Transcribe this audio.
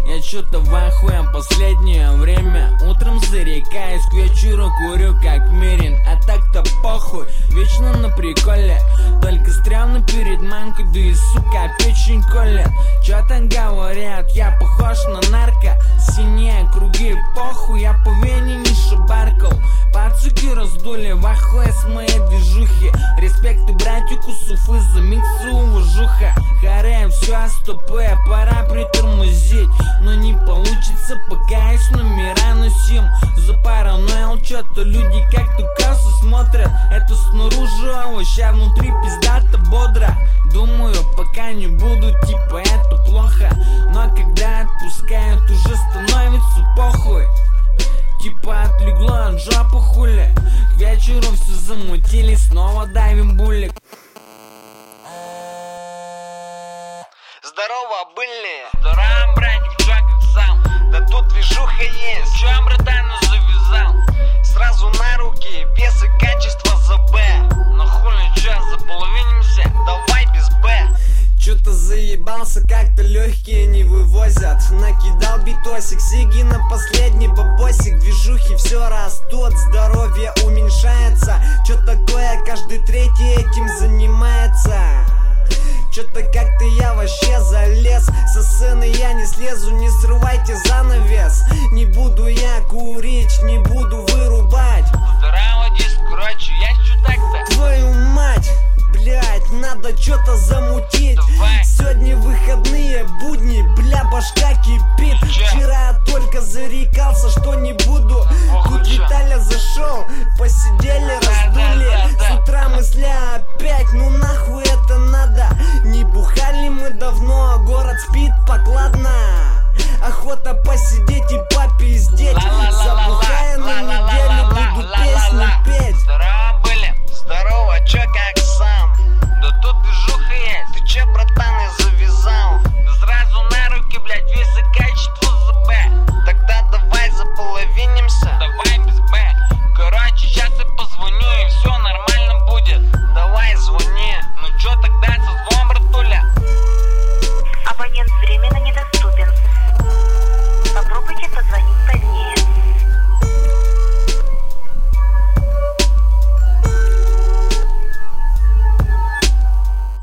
Я чё-то в ахуе последнее время. Утром зарекаюсь, к вечеру курю как Мирин. А так-то похуй, вечно на приколе. Только стрёмно перед манкой, да и сука печень колет. Чё-то говорят, я похож на нарко. Синие круги, похуй, я по вене не шибаркал. Пацуки раздули в ахуе с моей движухи. Респект и братику Суфы за миксу уважуха. Харе, все стопэ, пора притормозить. Но не получится, пока есть номера носим. Запараноил, чё-то люди как-то косо смотрят. Это снаружи овощ, а внутри пиздато бодро. Думаю, пока не буду, типа это плохо. Но когда отпускают, уже становится похуй. Типа отлегло от жопы хули. К вечеру все замутили, снова давим булик. Здорово, были? Здорово, братик, чё как сам? Да тут движуха есть. Чё, братан, завязал? Сразу на руки, вес и качество за Б. Ну хули, чё, заполовинимся? Давай без Б. Чё-то заебался, как-то легкие не вывозят. Накидал битосик, сиги на последний бабосик. Движухи все растут, здоровье уменьшается. Чё такое, каждый третий этим занимается. Чё-то как-то я вообще залез. Со сцены я не слезу, не срывайте занавес. Не буду я курить, не буду вырубать. Здорово, диск, короче, я чё так-то? Твою мать, блять, надо чё-то замутить. Давай. Сегодня выходные будни, бля, башка кипит. Вчера только зарекался, что не буду. Тут Виталя зашел, посидели, раздули. С утра мысля опять, ну нахуй это надо. Не бухали мы давно, а город спит покладно. Охота посидеть и попиздеть. Забухая на неделю, буду песни петь.